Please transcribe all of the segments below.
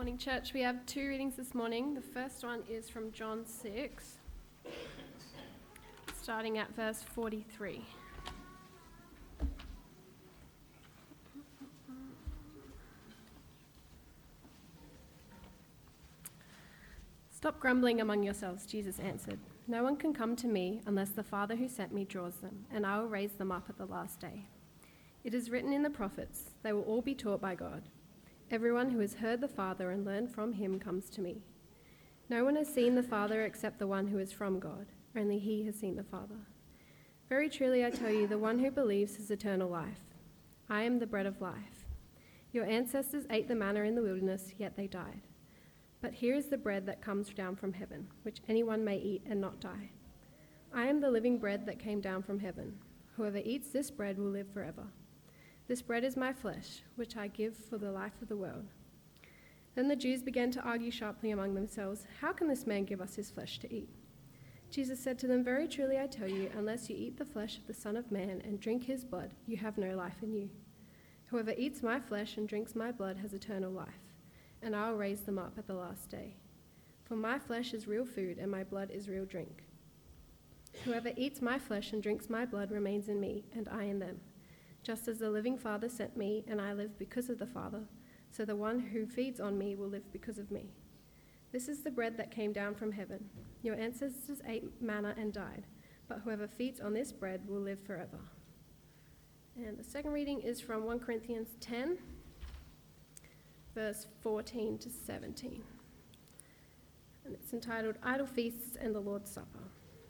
Morning, church. We have two readings this morning. The first one is from John 6, starting at verse 43. "Stop grumbling among yourselves," Jesus answered. "No one can come to me unless the Father who sent me draws them, and I will raise them up at the last day. It is written in the prophets, they will all be taught by God. Everyone who has heard the Father and learned from him comes to me. No one has seen the Father except the one who is from God. Only he has seen the Father. Very truly I tell you, the one who believes has eternal life. I am the bread of life. Your ancestors ate the manna in the wilderness, yet they died. But here is the bread that comes down from heaven, which anyone may eat and not die. I am the living bread that came down from heaven. Whoever eats this bread will live forever. This bread is my flesh, which I give for the life of the world." Then the Jews began to argue sharply among themselves, "How can this man give us his flesh to eat?" Jesus said to them, "Very truly I tell you, unless you eat the flesh of the Son of Man and drink his blood, you have no life in you. Whoever eats my flesh and drinks my blood has eternal life, and I will raise them up at the last day. For my flesh is real food, and my blood is real drink. Whoever eats my flesh and drinks my blood remains in me, and I in them. Just as the living Father sent me, and I live because of the Father, so the one who feeds on me will live because of me. This is the bread that came down from heaven. Your ancestors ate manna and died, but whoever feeds on this bread will live forever." And the second reading is from 1 Corinthians 10, verse 14 to 17. And it's entitled, "Idle Feasts and the Lord's Supper."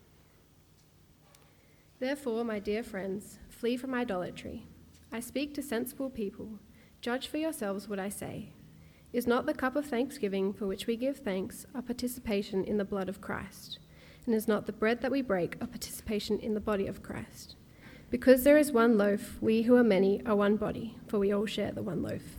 "Therefore, my dear friends, flee from idolatry. I speak to sensible people. Judge for yourselves what I say. Is not the cup of thanksgiving for which we give thanks a participation in the blood of Christ? And is not the bread that we break a participation in the body of Christ? Because there is one loaf, we who are many are one body, for we all share the one loaf."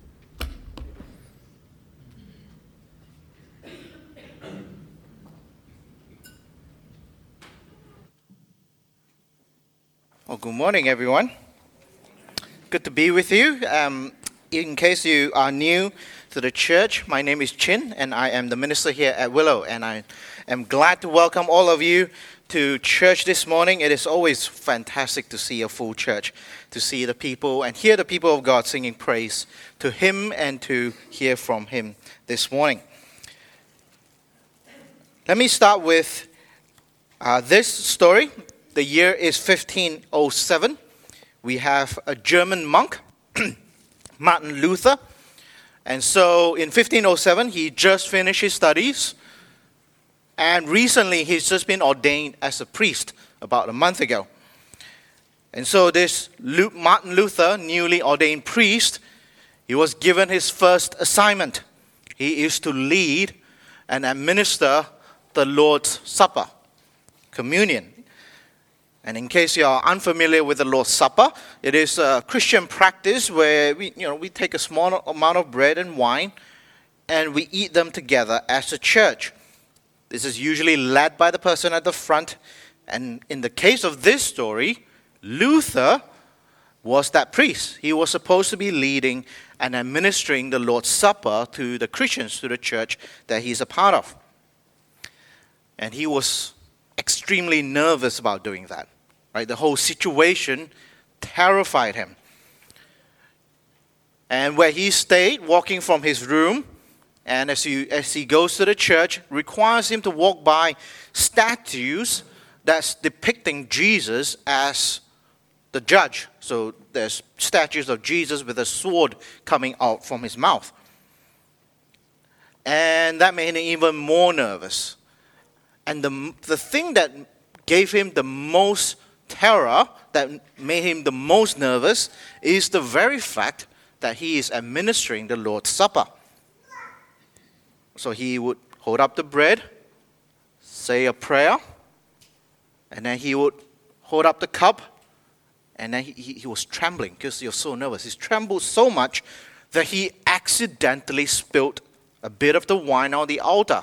Well, good morning, everyone. Good to be with you. In case you are new to the church, my name is Chin, and I am the minister here at Willow. And I am glad to welcome all of you to church this morning. It is always fantastic to see a full church, to see the people and hear the people of God singing praise to Him and to hear from Him this morning. Let me start with this story. The year is 1507. We have a German monk, Martin Luther. And so in 1507, he just finished his studies. And recently, he's just been ordained as a priest about a month ago. And so this Martin Luther, newly ordained priest, he was given his first assignment. He is to lead and administer the Lord's Supper, communion. And in case you are unfamiliar with the Lord's Supper, it is a Christian practice where we take a small amount of bread and wine and we eat them together as a church. This is usually led by the person at the front. And in the case of this story, Luther was that priest. He was supposed to be leading and administering the Lord's Supper to the Christians, to the church that he's a part of. And he was extremely nervous about doing that. Right? The whole situation terrified him. And where he stayed, walking from his room, and as he goes to the church, requires him to walk by statues that's depicting Jesus as the judge. So there's statues of Jesus with a sword coming out from his mouth. And that made him even more nervous. And the thing that gave him the most terror, that made him the most nervous, is the very fact that he is administering the Lord's Supper. So he would hold up the bread, say a prayer, and then he would hold up the cup, and then he was trembling because he was so nervous. He trembled so much that he accidentally spilled a bit of the wine on the altar.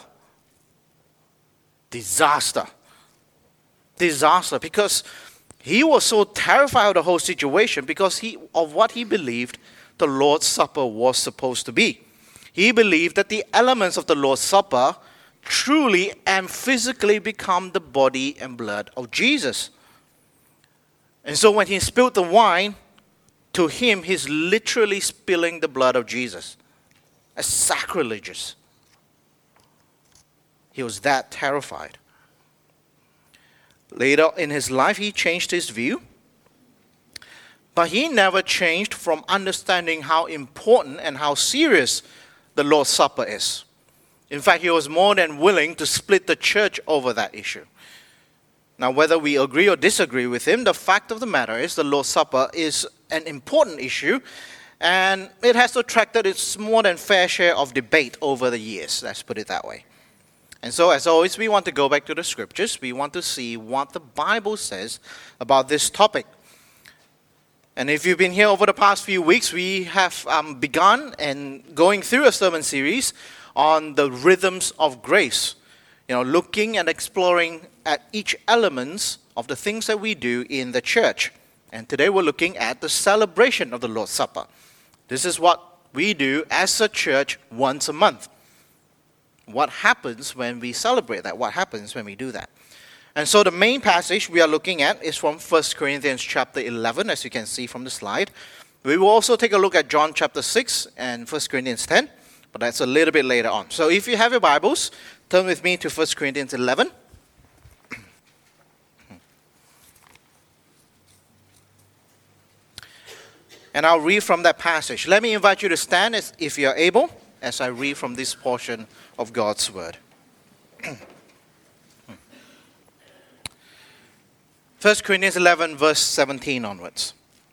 Disaster, because he was so terrified of the whole situation because of what he believed the Lord's Supper was supposed to be. He believed that the elements of the Lord's Supper truly and physically become the body and blood of Jesus. And so when he spilled the wine, to him, he's literally spilling the blood of Jesus. It's sacrilegious. He was that terrified. Later in his life, he changed his view. But he never changed from understanding how important and how serious the Lord's Supper is. In fact, he was more than willing to split the church over that issue. Now, whether we agree or disagree with him, the fact of the matter is the Lord's Supper is an important issue, and it has attracted its more than fair share of debate over the years, let's put it that way. And so, as always, we want to go back to the scriptures. We want to see what the Bible says about this topic. And if you've been here over the past few weeks, we have begun and going through a sermon series on the rhythms of grace. Looking and exploring at each element of the things that we do in the church. And today we're looking at the celebration of the Lord's Supper. This is what we do as a church once a month. What happens when we celebrate that? What happens when we do that? And so the main passage we are looking at is from 1 Corinthians chapter 11, as you can see from the slide. We will also take a look at John chapter 6 and 1 Corinthians 10, but that's a little bit later on. So if you have your Bibles, turn with me to 1 Corinthians 11. And I'll read from that passage. Let me invite you to stand if you are able as I read from this portion of God's Word. 1 Corinthians 11, verse 17 onwards.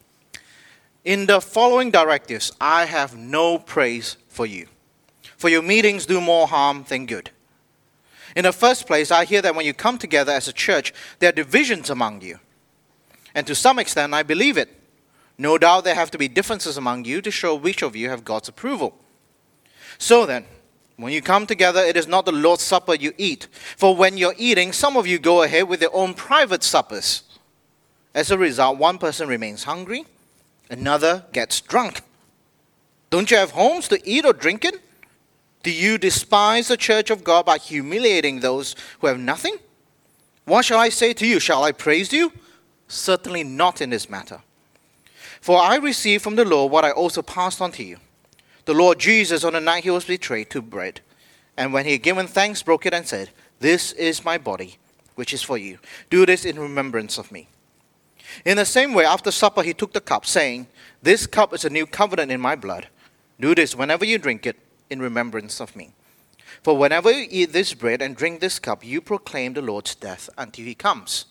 In the following directives, I have no praise for you, for your meetings do more harm than good. In the first place, I hear that when you come together as a church, there are divisions among you. And to some extent, I believe it. No doubt there have to be differences among you to show which of you have God's approval. So then, when you come together, it is not the Lord's Supper you eat. For when you're eating, some of you go ahead with their own private suppers. As a result, one person remains hungry, another gets drunk. Don't you have homes to eat or drink in? Do you despise the church of God by humiliating those who have nothing? What shall I say to you? Shall I praise you? Certainly not in this matter. For I received from the Lord what I also passed on to you. The Lord Jesus, on the night he was betrayed, took bread, and when he had given thanks, broke it and said, "This is my body, which is for you. Do this in remembrance of me." In the same way, after supper, he took the cup, saying, "This cup is a new covenant in my blood. Do this whenever you drink it in remembrance of me. For whenever you eat this bread and drink this cup, you proclaim the Lord's death until he comes.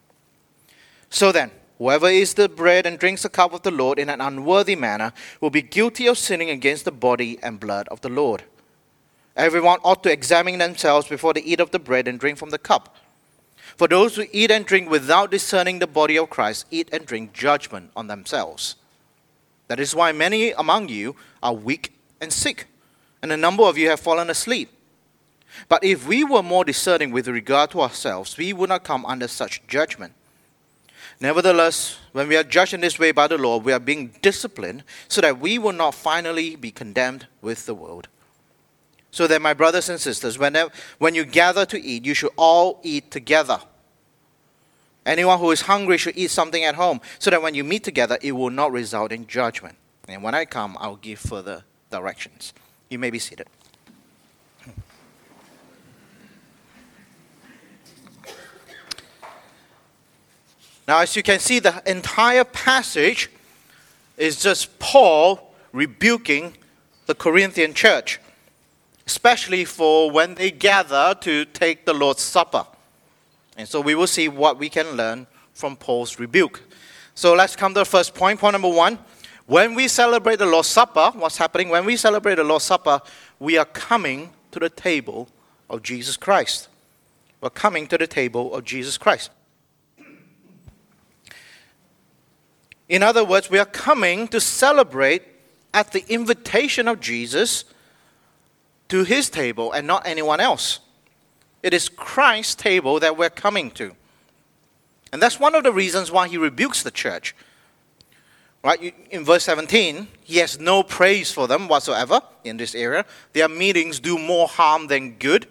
So then, whoever eats the bread and drinks the cup of the Lord in an unworthy manner will be guilty of sinning against the body and blood of the Lord. Everyone ought to examine themselves before they eat of the bread and drink from the cup. For those who eat and drink without discerning the body of Christ eat and drink judgment on themselves. That is why many among you are weak and sick, and a number of you have fallen asleep. But if we were more discerning with regard to ourselves, we would not come under such judgment. Nevertheless, when we are judged in this way by the Lord, we are being disciplined so that we will not finally be condemned with the world. So then, my brothers and sisters, when you gather to eat, you should all eat together. Anyone who is hungry should eat something at home, so that when you meet together, it will not result in judgment. And when I come, I'll give further directions. You may be seated. Now, as you can see, the entire passage is just Paul rebuking the Corinthian church, especially for when they gather to take the Lord's Supper. And so we will see what we can learn from Paul's rebuke. So let's come to the first point. Point number one, when we celebrate the Lord's Supper, what's happening? When we celebrate the Lord's Supper, we are coming to the table of Jesus Christ. We're coming to the table of Jesus Christ. In other words, we are coming to celebrate at the invitation of Jesus to his table and not anyone else. It is Christ's table that we're coming to. And that's one of the reasons why he rebukes the church. Right? In verse 17, he has no praise for them whatsoever in this area. Their meetings do more harm than good.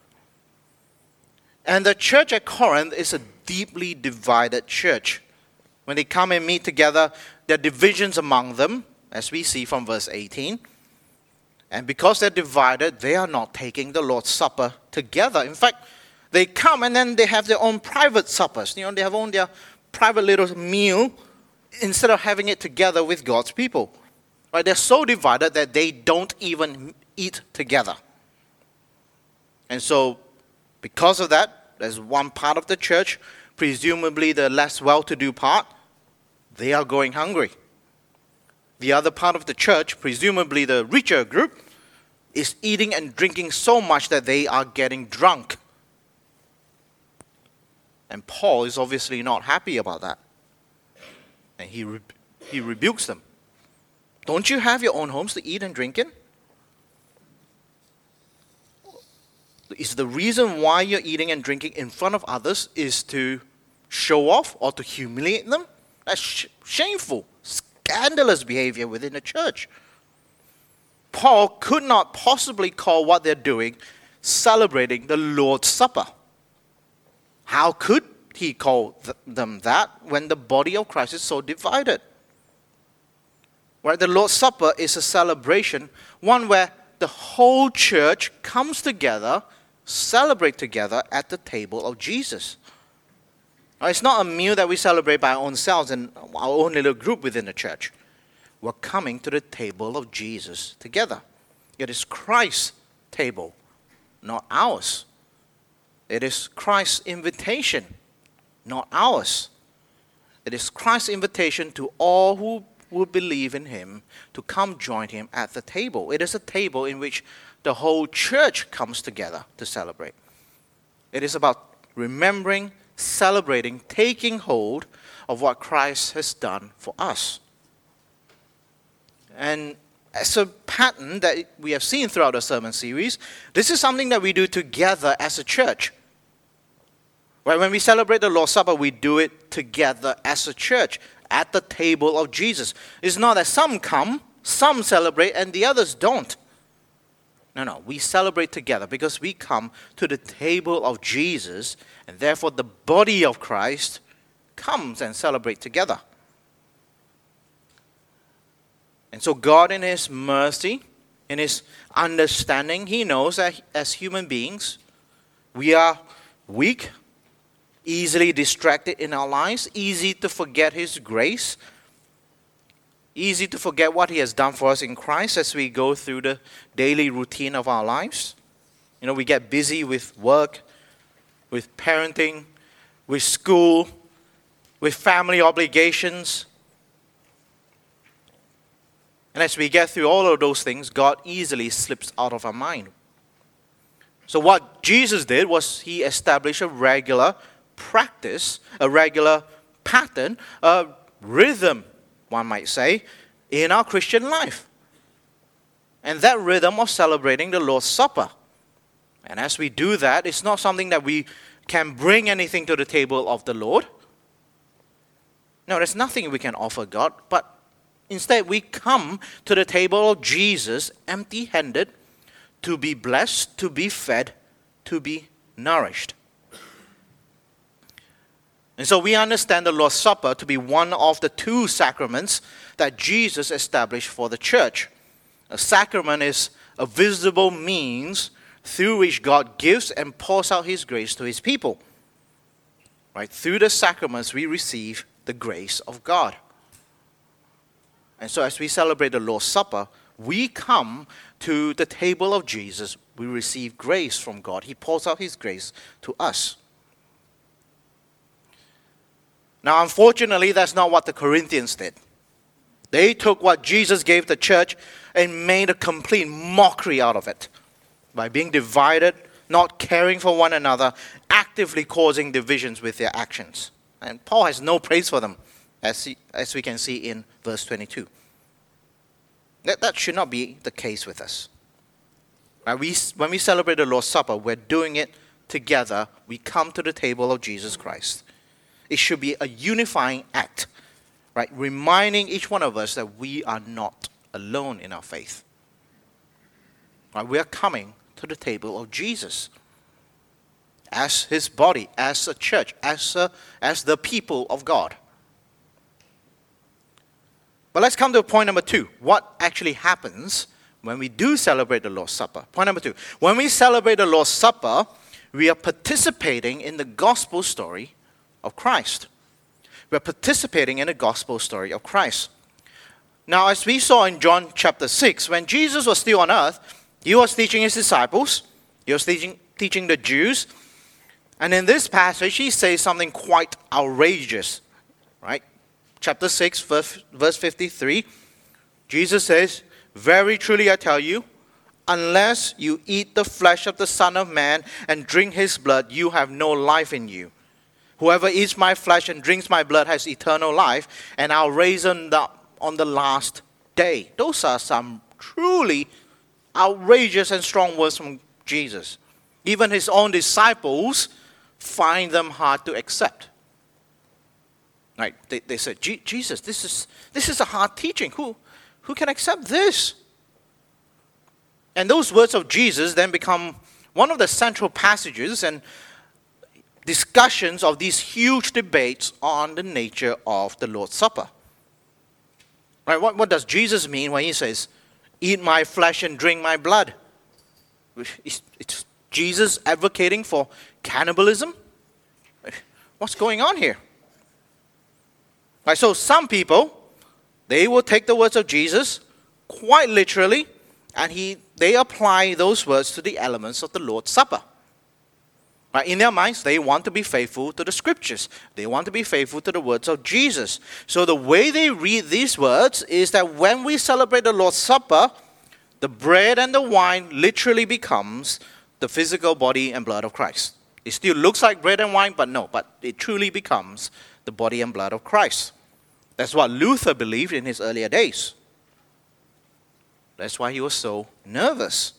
And the church at Corinth is a deeply divided church. When they come and meet together, there are divisions among them, as we see from verse 18. And because they're divided, they are not taking the Lord's Supper together. In fact, they come and then they have their own private suppers. They have their private little meal instead of having it together with God's people. Right? They're so divided that they don't even eat together. And so, because of that, there's one part of the church, presumably the less well-to-do part, they are going hungry. The other part of the church, presumably the richer group, is eating and drinking so much that they are getting drunk. And Paul is obviously not happy about that. And he rebukes them. Don't you have your own homes to eat and drink in? Is the reason why you're eating and drinking in front of others is to show off or to humiliate them? That's shameful, scandalous behavior within the church. Paul could not possibly call what they're doing celebrating the Lord's Supper. How could he call them that when the body of Christ is so divided? Right? The Lord's Supper is a celebration, one where the whole church comes together, celebrate together at the table of Jesus. It's not a meal that we celebrate by our own selves and our own little group within the church. We're coming to the table of Jesus together. It is Christ's table, not ours. It is Christ's invitation, not ours. It is Christ's invitation to all who will believe in him to come join him at the table. It is a table in which the whole church comes together to celebrate. It is about remembering, celebrating, taking hold of what Christ has done for us. And as a pattern that we have seen throughout the sermon series, this is something that we do together as a church. Right? When we celebrate the Lord's Supper, we do it together as a church at the table of Jesus. It's not that some come, some celebrate, and the others don't. No, we celebrate together because we come to the table of Jesus, and therefore the body of Christ comes and celebrates together. And so God in his mercy, in his understanding, he knows that as human beings, we are weak, easily distracted in our lives, easy to forget his grace, easy to forget what he has done for us in Christ as we go through the daily routine of our lives. We get busy with work, with parenting, with school, with family obligations. And as we get through all of those things, God easily slips out of our mind. So what Jesus did was he established a regular practice, a regular pattern, a rhythm, one might say, in our Christian life. And that rhythm of celebrating the Lord's Supper. And as we do that, it's not something that we can bring anything to the table of the Lord. No, there's nothing we can offer God, but instead, we come to the table of Jesus empty-handed to be blessed, to be fed, to be nourished. And so we understand the Lord's Supper to be one of the two sacraments that Jesus established for the church. A sacrament is a visible means through which God gives and pours out his grace to his people. Right? Through the sacraments, we receive the grace of God. And so as we celebrate the Lord's Supper, we come to the table of Jesus. We receive grace from God. He pours out his grace to us. Now, unfortunately, that's not what the Corinthians did. They took what Jesus gave the church and made a complete mockery out of it by being divided, not caring for one another, actively causing divisions with their actions. And Paul has no praise for them, as we can see in verse 22. That should not be the case with us. Right? When we celebrate the Lord's Supper, we're doing it together. We come to the table of Jesus Christ. It should be a unifying act. right? Reminding each one of us that we are not alone in our faith. Right? We are coming to the table of Jesus as his body, as a church, as the people of God. But let's come to point number 2. What actually happens when we do celebrate the Lord's Supper? Point number 2. When we celebrate the Lord's Supper, we are participating in the gospel story of Christ. We are participating in the gospel story of Christ. Now, as we saw in John chapter 6, when Jesus was still on earth, he was teaching his disciples. He was teaching the Jews. And in this passage, he says something quite outrageous. Right? Chapter 6, verse 53. Jesus says, "Very truly I tell you, unless you eat the flesh of the Son of Man and drink his blood, you have no life in you. Whoever eats my flesh and drinks my blood has eternal life, and I'll raise him up on the last day." Those are some truly outrageous and strong words from Jesus. Even his own disciples find them hard to accept. Right? They said, "Jesus, this is a hard teaching. Who can accept this?" And those words of Jesus then become one of the central passages and discussions of these huge debates on the nature of the Lord's Supper. Right? What does Jesus mean when he says, "Eat my flesh and drink my blood"? It's Jesus advocating for cannibalism? What's going on here? Right, so some people, they will take the words of Jesus quite literally, and they apply those words to the elements of the Lord's Supper. Right, in their minds, they want to be faithful to the scriptures. They want to be faithful to the words of Jesus. So the way they read these words is that when we celebrate the Lord's Supper, the bread and the wine literally becomes the physical body and blood of Christ. It still looks like bread and wine, but it truly becomes the body and blood of Christ. That's what Luther believed in his earlier days. That's why he was so nervous.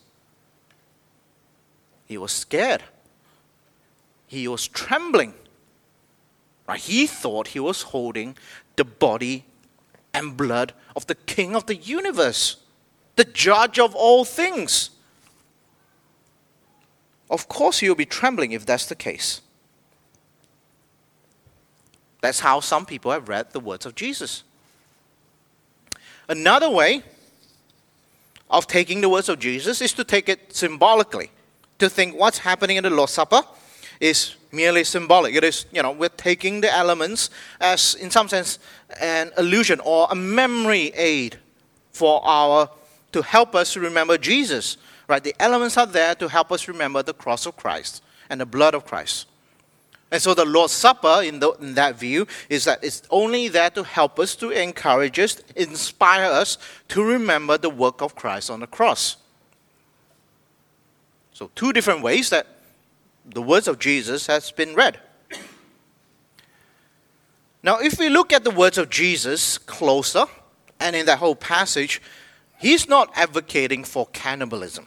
He was scared. He was trembling. Right? He thought he was holding the body and blood of the King of the universe, the judge of all things. Of course, you'll be trembling if that's the case. That's how some people have read the words of Jesus. Another way of taking the words of Jesus is to take it symbolically. To think what's happening in the Lord's Supper is merely symbolic. It is, we're taking the elements as, in some sense, an illusion or a memory aid to help us to remember Jesus. Right? The elements are there to help us remember the cross of Christ and the blood of Christ. And so the Lord's Supper, in that view, is that it's only there to help us, to encourage us, inspire us to remember the work of Christ on the cross. So 2 different ways that the words of Jesus has been read. Now, if we look at the words of Jesus closer, and in that whole passage, he's not advocating for cannibalism.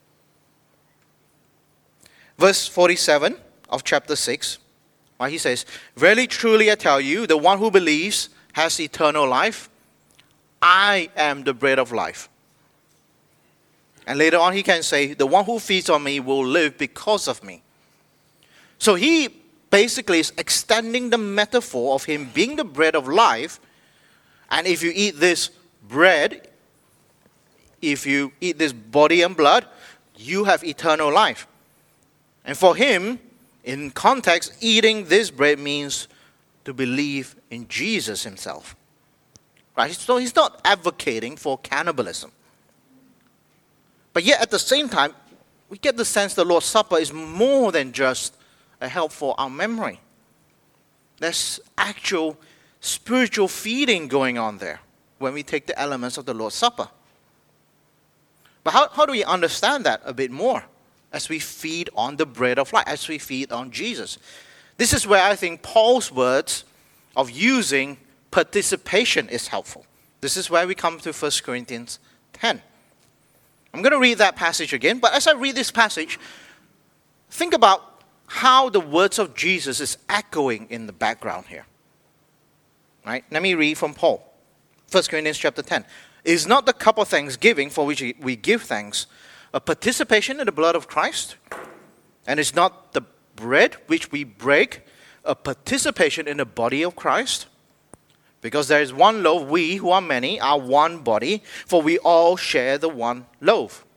Verse 47 of chapter 6, he says, "Very truly I tell you, the one who believes has eternal life. I am the bread of life." And later on he can say, "The one who feeds on me will live because of me." So he basically is extending the metaphor of him being the bread of life. And if you eat this bread, if you eat this body and blood, you have eternal life. And for him, in context, eating this bread means to believe in Jesus himself. Right? So he's not advocating for cannibalism. But yet at the same time, we get the sense the Lord's Supper is more than just a help for our memory. There's actual spiritual feeding going on there when we take the elements of the Lord's Supper. But how do we understand that a bit more as we feed on the bread of life, as we feed on Jesus? This is where I think Paul's words of using participation is helpful. This is where we come to 1 Corinthians 10. I'm going to read that passage again, but as I read this passage, think about how the words of Jesus is echoing in the background here. Right? Let me read from Paul. 1 Corinthians chapter 10. Is not the cup of thanksgiving for which we give thanks a participation in the blood of Christ? And is not the bread which we break a participation in the body of Christ? Because there is one loaf, we who are many are one body, for we all share the one loaf.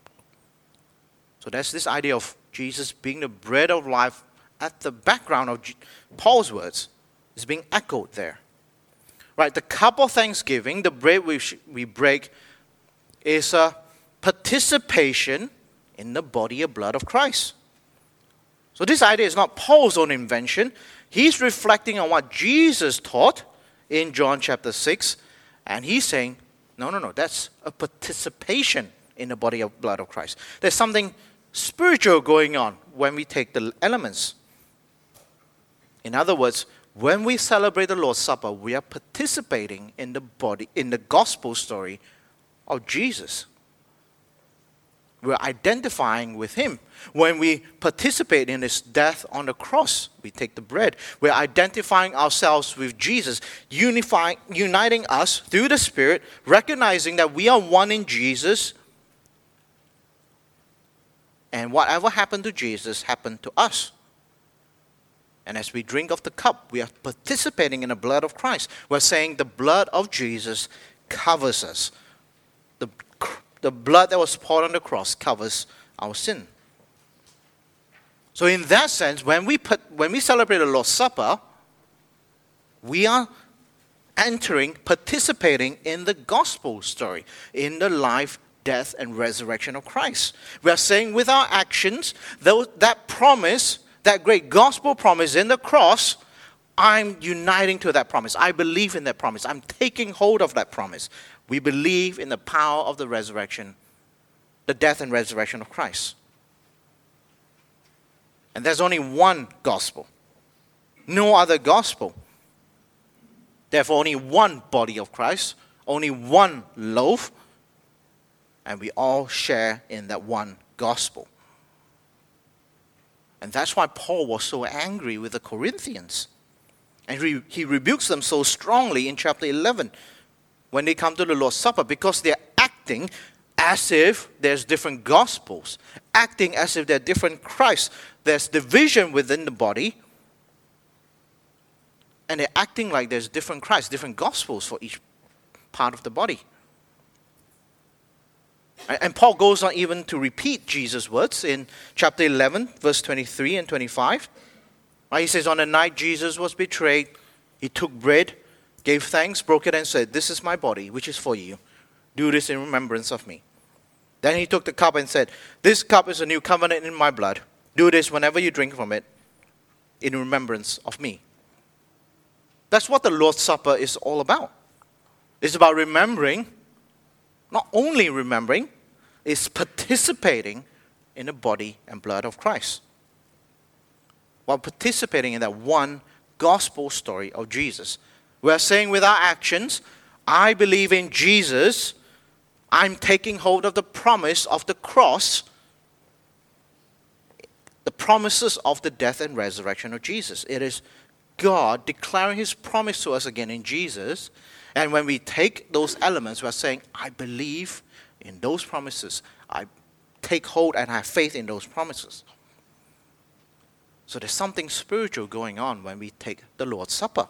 So that's this idea of Jesus being the bread of life at the background of Paul's words. Is being echoed there. Right, the cup of thanksgiving, the bread which we break, is a participation in the body and blood of Christ. So this idea is not Paul's own invention. He's reflecting on what Jesus taught in John chapter 6. And he's saying, no, that's a participation in the body and blood of Christ. There's something spiritual going on when we take the elements. In other words, when we celebrate the Lord's Supper, we are participating in the gospel story of Jesus. We're identifying with him. When we participate in his death on the cross, we take the bread. We're identifying ourselves with Jesus, uniting us through the Spirit, recognizing that we are one in Jesus. And whatever happened to Jesus happened to us. And as we drink of the cup, we are participating in the blood of Christ. We're saying the blood of Jesus covers us. The blood that was poured on the cross covers our sin. So in that sense, when we celebrate the Lord's Supper, we are participating in the gospel story, in the life, death, and resurrection of Christ. We are saying with our actions, that promise, that great gospel promise in the cross, I'm uniting to that promise. I believe in that promise. I'm taking hold of that promise. We believe in the power of the resurrection, the death and resurrection of Christ. And there's only one gospel. No other gospel. Therefore, only one body of Christ, only one loaf, and we all share in that one gospel. And that's why Paul was so angry with the Corinthians. And he rebukes them so strongly in chapter 11 when they come to the Lord's Supper, because they're acting as if there's different gospels, acting as if there are different Christs. There's division within the body, and they're acting like there's different Christs, different gospels for each part of the body. And Paul goes on even to repeat Jesus' words in chapter 11, verse 23 and 25. He says, on the night Jesus was betrayed, he took bread, gave thanks, broke it, and said, this is my body, which is for you. Do this in remembrance of me. Then he took the cup and said, this cup is a new covenant in my blood. Do this whenever you drink from it in remembrance of me. That's what the Lord's Supper is all about. It's about remembering. Not only remembering, it's participating in the body and blood of Christ. While participating in that one gospel story of Jesus. We're saying with our actions, I believe in Jesus. I'm taking hold of the promise of the cross, the promises of the death and resurrection of Jesus. It is God declaring his promise to us again in Jesus. And when we take those elements, we're saying, I believe in those promises. I take hold and have faith in those promises. So there's something spiritual going on when we take the Lord's Supper.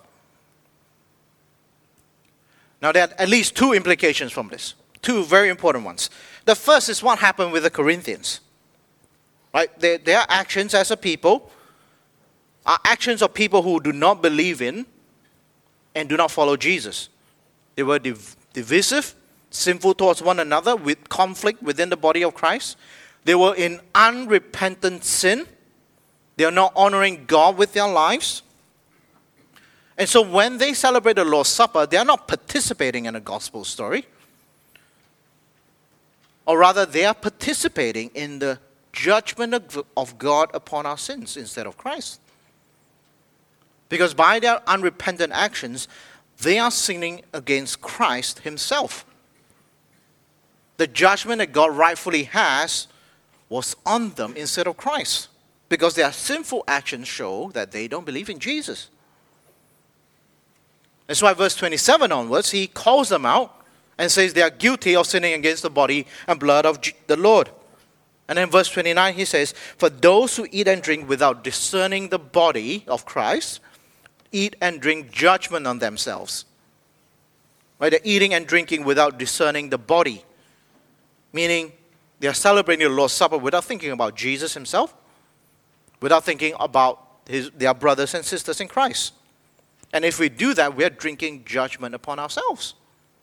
Now there are at least two implications from this. Two very important ones. The first is what happened with the Corinthians. Right? Their actions as a people are actions of people who do not believe in and do not follow Jesus. They were divisive, sinful towards one another, with conflict within the body of Christ. They were in unrepentant sin. They are not honoring God with their lives. And so when they celebrate the Lord's Supper, they are not participating in a gospel story. Or rather, they are participating in the judgment of God upon our sins instead of Christ. Because by their unrepentant actions, they are sinning against Christ himself. The judgment that God rightfully has was on them instead of Christ. Because their sinful actions show that they don't believe in Jesus. That's why verse 27 onwards, he calls them out and says they are guilty of sinning against the body and blood of the Lord. And then verse 29, he says, for those who eat and drink without discerning the body of Christ, eat and drink judgment on themselves. Right? They're eating and drinking without discerning the body. Meaning, they are celebrating the Lord's Supper without thinking about Jesus himself, without thinking about their brothers and sisters in Christ. And if we do that, we are drinking judgment upon ourselves.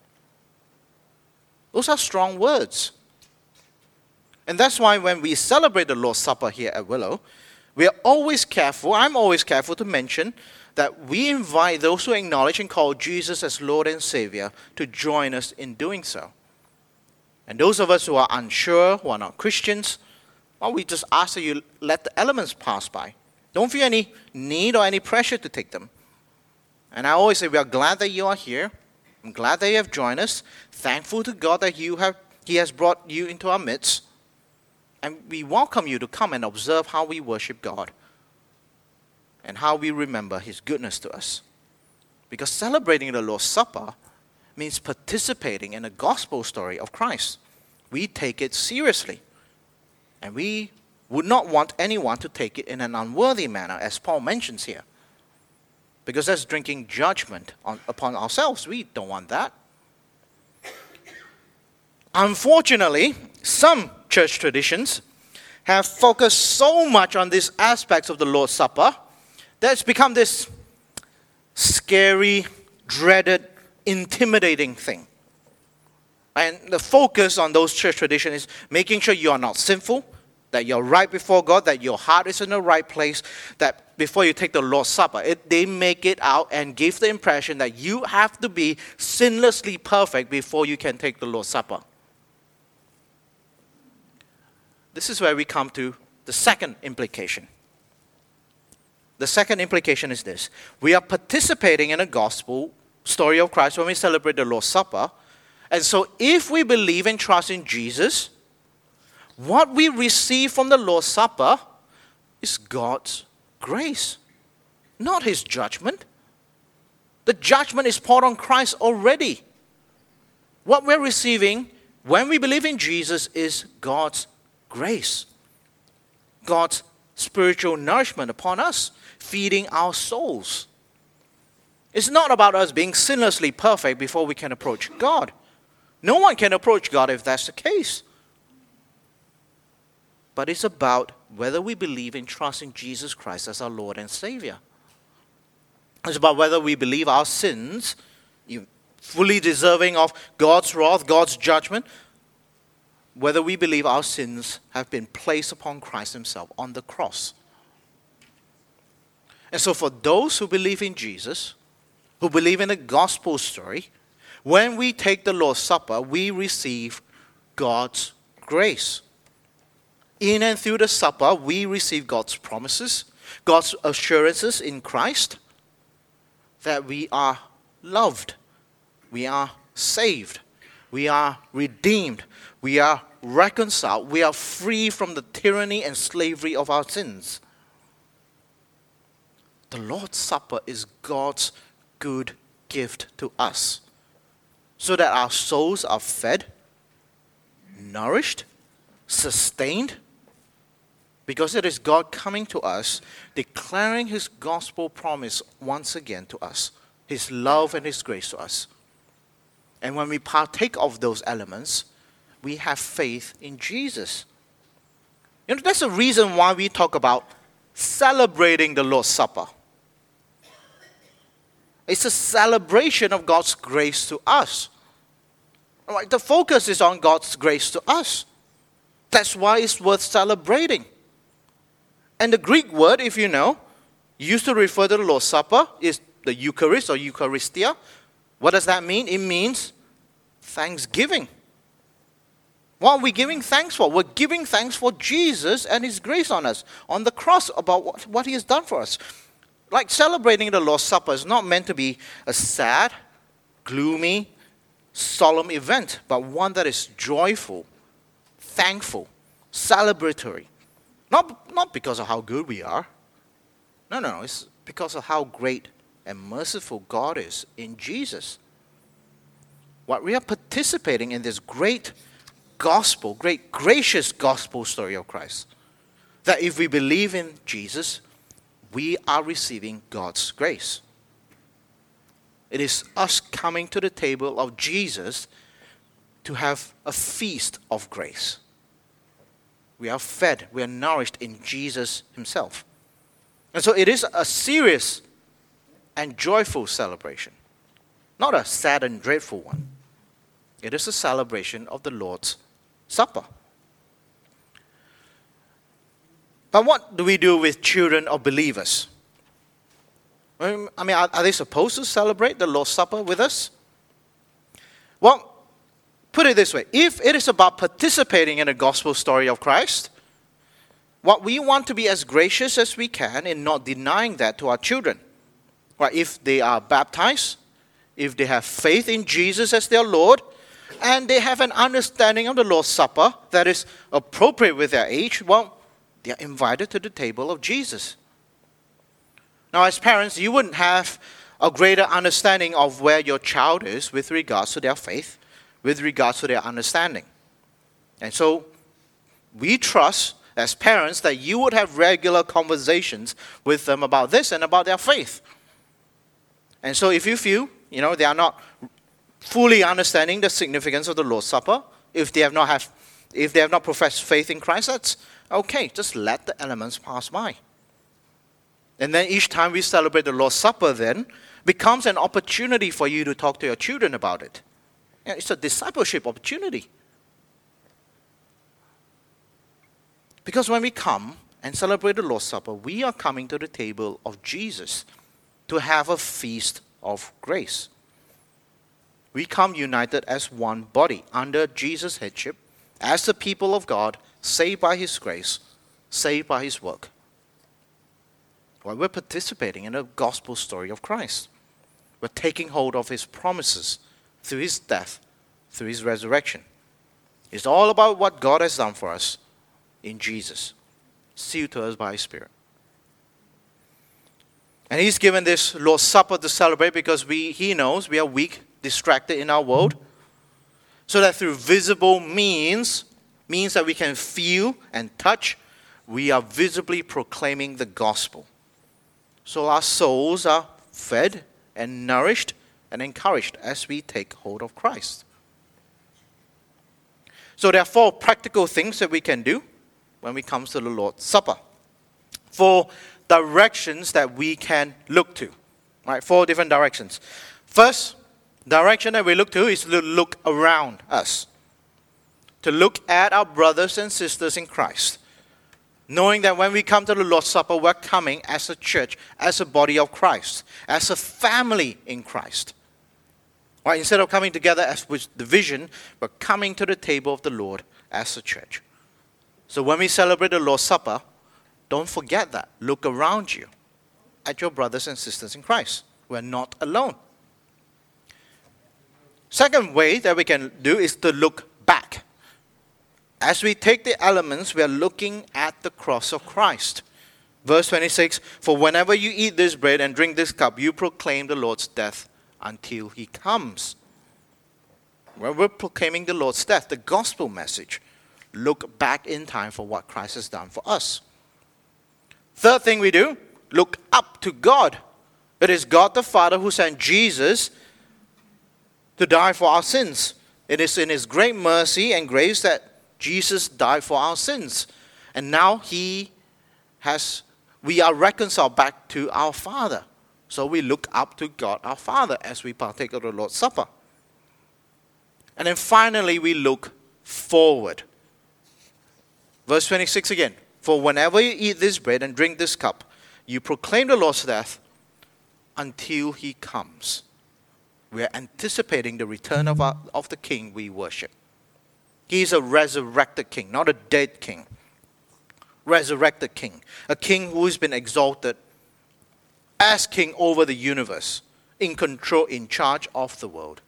Those are strong words. And that's why when we celebrate the Lord's Supper here at Willow, we are always careful, I'm always careful to mention that we invite those who acknowledge and call Jesus as Lord and Savior to join us in doing so. And those of us who are unsure, who are not Christians, well, we just ask that you let the elements pass by. Don't feel any need or any pressure to take them. And I always say we are glad that you are here. I'm glad that you have joined us. Thankful to God that He has brought you into our midst. And we welcome you to come and observe how we worship God and how we remember His goodness to us. Because celebrating the Lord's Supper means participating in the gospel story of Christ. We take it seriously. And we would not want anyone to take it in an unworthy manner, as Paul mentions here. Because that's drinking judgment upon ourselves. We don't want that. Unfortunately, some church traditions have focused so much on these aspects of the Lord's Supper that it's become this scary, dreaded, intimidating thing. And the focus on those church traditions is making sure you are not sinful, that you're right before God, that your heart is in the right place, that before you take the Lord's Supper, they make it out and give the impression that you have to be sinlessly perfect before you can take the Lord's Supper. This is where we come to the second implication. The second implication is this. We are participating in a gospel story of Christ when we celebrate the Lord's Supper. And so if we believe and trust in Jesus, what we receive from the Lord's Supper is God's grace, not His judgment. The judgment is poured on Christ already. What we're receiving when we believe in Jesus is God's grace, God's spiritual nourishment upon us, feeding our souls. It's not about us being sinlessly perfect before we can approach God. No one can approach God if that's the case. But it's about whether we believe and trust in Jesus Christ as our Lord and Savior. It's about whether we believe our sins, fully deserving of God's wrath, God's judgment, whether we believe our sins have been placed upon Christ Himself on the cross. And so for those who believe in Jesus, who believe in the gospel story, when we take the Lord's Supper, we receive God's grace. In and through the supper, we receive God's promises, God's assurances in Christ that we are loved, we are saved, we are redeemed, we are reconciled, we are free from the tyranny and slavery of our sins. The Lord's Supper is God's good gift to us so that our souls are fed, nourished, sustained, because it is God coming to us, declaring His gospel promise once again to us, His love and His grace to us. And when we partake of those elements, we have faith in Jesus. That's the reason why we talk about celebrating the Lord's Supper. It's a celebration of God's grace to us. Right? The focus is on God's grace to us. That's why it's worth celebrating. And the Greek word, if you know, used to refer to the Lord's Supper is the Eucharist or Eucharistia. What does that mean? It means thanksgiving. What are we giving thanks for? We're giving thanks for Jesus and His grace on us, on the cross, about what He has done for us. Like celebrating the Lord's Supper is not meant to be a sad, gloomy, solemn event, but one that is joyful, thankful, celebratory. Not because of how good we are. No. It's because of how great and merciful God is in Jesus. What we are participating in this great gospel, great gracious gospel story of Christ. That if we believe in Jesus, we are receiving God's grace. It is us coming to the table of Jesus to have a feast of grace. We are fed, we are nourished in Jesus himself. And so it is a serious and joyful celebration, not a sad and dreadful one. It is a celebration of the Lord's Supper. But what do we do with children of believers? I mean, are they supposed to celebrate the Lord's Supper with us? Well, put it this way. If it is about participating in the gospel story of Christ, what we want to be as gracious as we can in not denying that to our children. Right? If they are baptized, if they have faith in Jesus as their Lord, and they have an understanding of the Lord's Supper that is appropriate with their age, well, they are invited to the table of Jesus. Now, as parents, you wouldn't have a greater understanding of where your child is with regards to their faith, with regards to their understanding. And so, we trust as parents that you would have regular conversations with them about this and about their faith. And so, if you feel, they are not fully understanding the significance of the Lord's Supper, if they have not professed faith in Christ, that's okay. Just let the elements pass by. And then each time we celebrate the Lord's Supper then becomes an opportunity for you to talk to your children about it. It's a discipleship opportunity. Because when we come and celebrate the Lord's Supper, we are coming to the table of Jesus to have a feast of grace. We come united as one body under Jesus' headship, as the people of God, saved by his grace, saved by his work. Well, we're participating in the gospel story of Christ. We're taking hold of his promises through his death, through his resurrection. It's all about what God has done for us in Jesus, sealed to us by his Spirit. And he's given this Lord's Supper to celebrate because he knows we are weak, distracted in our world, so that through visible means that we can feel and touch, we are visibly proclaiming the gospel. So our souls are fed and nourished and encouraged as we take hold of Christ. So there are 4 practical things that we can do when we come to the Lord's Supper. 4 directions that we can look to. Right? 4 different directions. First direction that we look to is to look around us. To look at our brothers and sisters in Christ. Knowing that when we come to the Lord's Supper, we're coming as a church, as a body of Christ, as a family in Christ. Right? Instead of coming together as with division, we're coming to the table of the Lord as a church. So when we celebrate the Lord's Supper, don't forget that. Look around you at your brothers and sisters in Christ. We're not alone. Second way that we can do is to look back. As we take the elements, we are looking at the cross of Christ. Verse 26, for whenever you eat this bread and drink this cup, you proclaim the Lord's death until he comes. Well, we're proclaiming the Lord's death, the gospel message. Look back in time for what Christ has done for us. Third thing we do, look up to God. It is God the Father who sent Jesus to die for our sins. It is in his great mercy and grace that Jesus died for our sins. And now we are reconciled back to our Father. So we look up to God our Father as we partake of the Lord's Supper. And then finally we look forward. Verse 26 again. For whenever you eat this bread and drink this cup, you proclaim the Lord's death until he comes. We are anticipating the return of the King we worship. He is a resurrected king, not a dead king. Resurrected king. A king who has been exalted as king over the universe, in control, in charge of the world.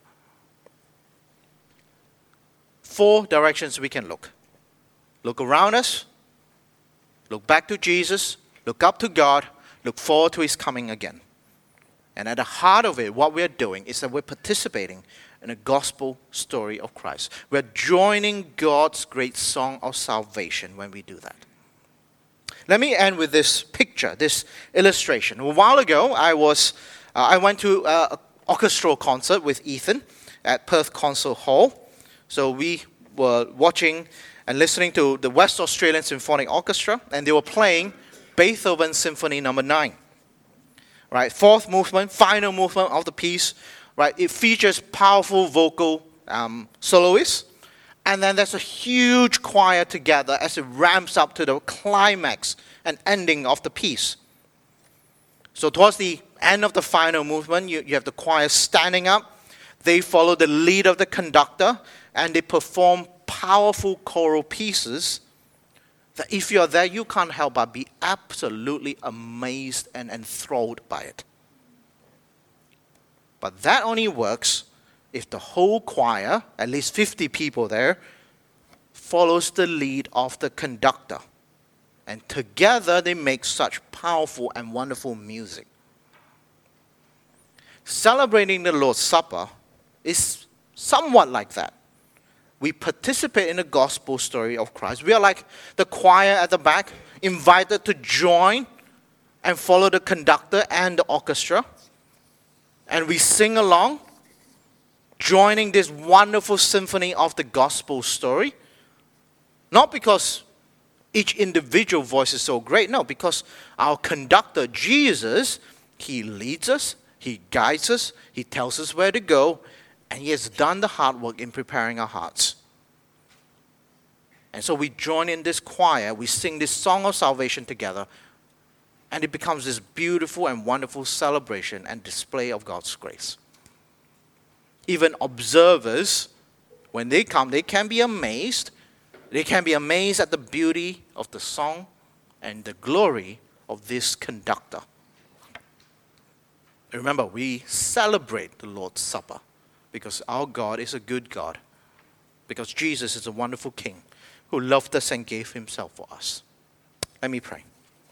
4 directions we can look. Look around us. Look back to Jesus. Look up to God. Look forward to his coming again. And at the heart of it, what we're doing is that we're participating in a gospel story of Christ. We're joining God's great song of salvation when we do that. Let me end with this picture, this illustration. A while ago, I went to an orchestral concert with Ethan at Perth Concert Hall. So we were watching and listening to the West Australian Symphonic Orchestra, and they were playing Beethoven Symphony No. 9. Right, fourth movement, final movement of the piece. Right, it features powerful vocal soloists, and then there's a huge choir together as it ramps up to the climax and ending of the piece. So towards the end of the final movement, you have the choir standing up. They follow the lead of the conductor, and they perform powerful choral pieces that if you're there, you can't help but be absolutely amazed and enthralled by it. But that only works if the whole choir, at least 50 people there, follows the lead of the conductor. And together they make such powerful and wonderful music. Celebrating the Lord's Supper is somewhat like that. We participate in the gospel story of Christ. We are like the choir at the back, invited to join and follow the conductor and the orchestra. And we sing along, joining this wonderful symphony of the gospel story. Not because each individual voice is so great, no, because our conductor, Jesus, he leads us, he guides us, he tells us where to go, and he has done the hard work in preparing our hearts. And so we join in this choir, we sing this song of salvation together, and it becomes this beautiful and wonderful celebration and display of God's grace. Even observers, when they come, they can be amazed. They can be amazed at the beauty of the song and the glory of this conductor. Remember, we celebrate the Lord's Supper because our God is a good God, because Jesus is a wonderful King who loved us and gave himself for us. Let me pray.